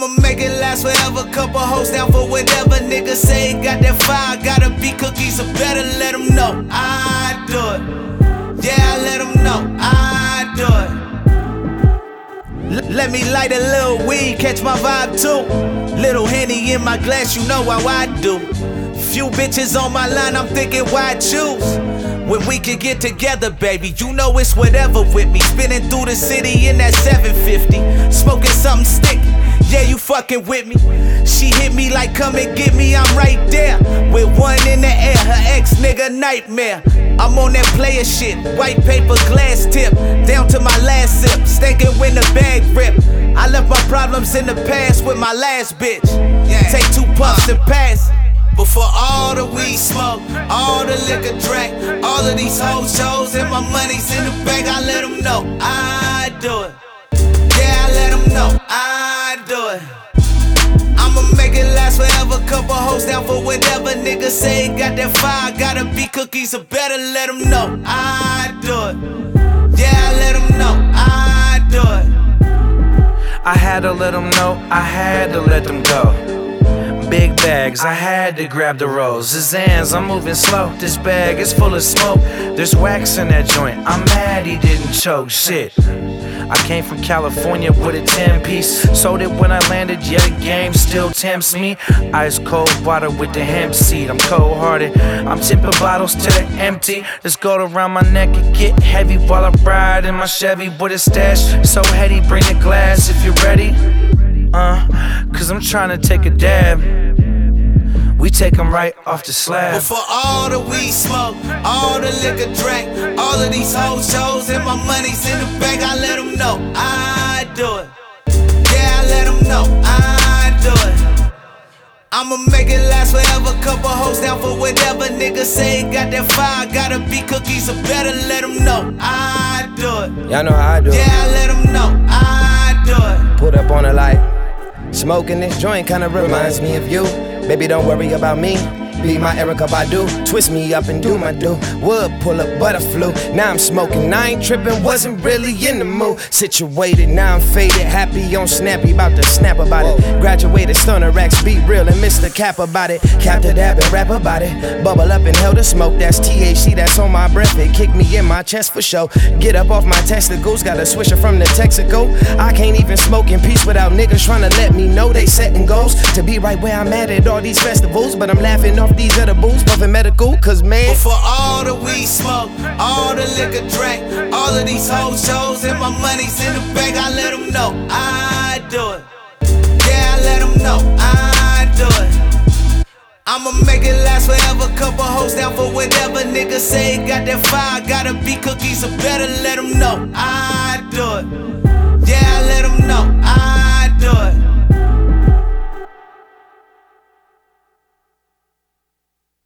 I'ma make it last forever. Couple hoes down for whatever. Niggas say got that fire. Gotta be cookies, so better let them know I do it. Yeah, I let them know I do it. Let me light a little weed, catch my vibe too. Little Henny in my glass, you know how I do. Few bitches on my line, I'm thinking why choose? When we can get together, baby, you know it's whatever with me. Spinning through the city in that 750, smoking something stick. Yeah, you fucking with me. She hit me like, come and get me, I'm right there. With one in the air, her ex-nigga nightmare. I'm on that player shit, white paper glass tip. Down to my last sip, stinking when the bag rip. I left my problems in the past with my last bitch. Take 2 puffs and pass. Before all the weed smoke, all the liquor drank, all of these whole shows and my money's in the bank, I let them know I do it. Yeah, I let them know I do it. I'ma make it last forever. Couple hoes down for whatever. Niggas say got that fire. Gotta be cookies, so better let them know I do it. Yeah, I let them know I do it. I had to let them know, I had to let them go. Big bags, I had to grab the rolls. Zans, I'm moving slow. This bag is full of smoke. There's wax in that joint. I'm mad he didn't choke. Shit. I came from California with a 10-piece. Sold it when I landed, yeah, the game still tempts me. Ice cold water with the hemp seed. I'm cold-hearted. I'm tipping bottles to the empty. This gold around my neck and get heavy while I ride in my Chevy with a stash. So heady, bring the glass if you're ready. Cause I'm tryna take a dab. We take them right off the slab. Before all the weed smoke, all the liquor drank, all of these whole shows and my money's in the bank, I let them know I do it. Yeah, I let them know I do it. I'ma make it last forever. Couple hoes down for whatever. Niggas say got that fire. Gotta be cookies, so better let them know I do it. Y'all know how I do it. Yeah, I let them know I do it. Put up on a light. Smoking this joint kinda reminds me of you. Baby, don't worry about me. Be my Erykah Badu. Twist me up and do my do. Would pull up, but I flew. Now I'm smoking, I ain't tripping. Wasn't really in the mood. Situated, now I'm faded. Happy on Snappy, about to snap about it. Graduated, stunner racks, be real and Mr. Cap about it. Cap the dab and rap about it. Bubble up and hell the smoke. That's THC, that's on my breath. It kicked me in my chest for show. Get up off my testicles. Got a swisher from the Texaco. I can't even smoke in peace without niggas trying to let me know they setting goals. To be right where I'm at all these festivals. But I'm laughing off these edibles, puffin' medical, cause man. Before all the weed smoke, all the liquor drank, all of these whole shows and my money's in the bank, I let them know I do it. Yeah, I let them know I do it. I'ma make it last forever. Couple hoes down for whatever. Niggas say got that fire. Gotta be cookies, so better let them know I do it. Yeah, I let them know